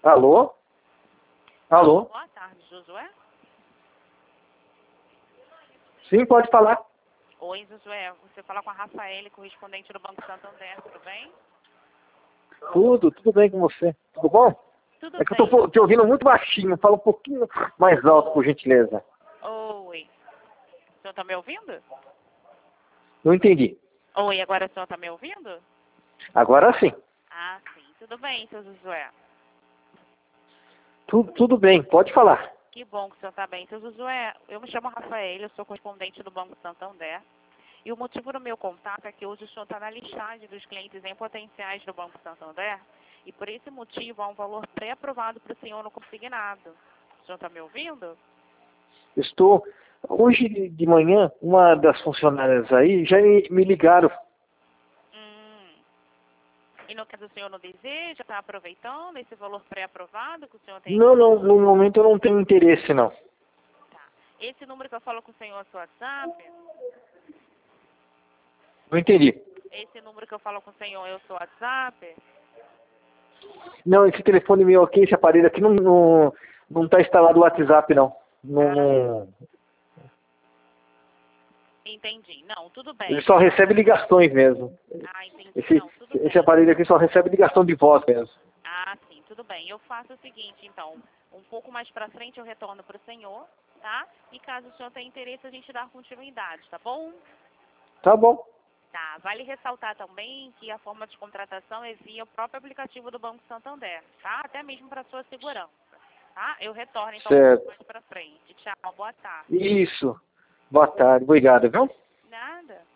Alô? Alô? Boa tarde, Josué. Sim, pode falar. Oi, Josué. Você fala com a Rafaele, correspondente do Banco Santander, tudo bem? Tudo bem com você? Tudo bom? Tudo É que eu bem. tô te ouvindo muito baixinho. Fala um pouquinho mais alto, por gentileza. Oi. O senhor tá me ouvindo? Não entendi. Oi, agora o senhor tá me ouvindo? Agora sim. Ah, sim. Tudo bem, seu Josué. Tudo bem, pode falar. Que bom que o senhor tá bem. Seu Josué, eu me chamo Rafaele, eu sou correspondente do Banco Santander. E o motivo do meu contato é que hoje o senhor está na listagem dos clientes em potenciais do Banco Santander. E por esse motivo há um valor pré-aprovado para o senhor no consignado. O senhor está me ouvindo? Estou. Hoje de manhã, uma das funcionárias aí já me ligaram. E no caso o senhor não deseja, está aproveitando esse valor pré-aprovado que o senhor tem? Não, no momento eu não tenho interesse, não. Tá. Esse número que eu falo com o senhor é o seu WhatsApp? Não entendi. Esse número que eu falo com o senhor é o seu WhatsApp? Não, esse telefone meu aqui, esse aparelho aqui, não tá instalado o WhatsApp, não. Não. Entendi. Não, tudo bem. Ele só recebe ligações mesmo. Ah, entendi. Esse, Não, tudo esse bem. aparelho aqui só recebe ligação de voz mesmo. Ah, sim, tudo bem. Eu faço o seguinte, então. Um pouco mais pra frente eu retorno pro senhor, tá? E caso o senhor tenha interesse, a gente dá continuidade, tá bom? Tá bom. Tá. Vale ressaltar também que a forma de contratação é via o próprio aplicativo do Banco Santander, tá? Até mesmo para sua segurança, tá? Eu retorno, então, um pouco Certo. mais pra frente. Tchau, boa tarde. Isso. Boa tarde. Obrigado, viu? Nada.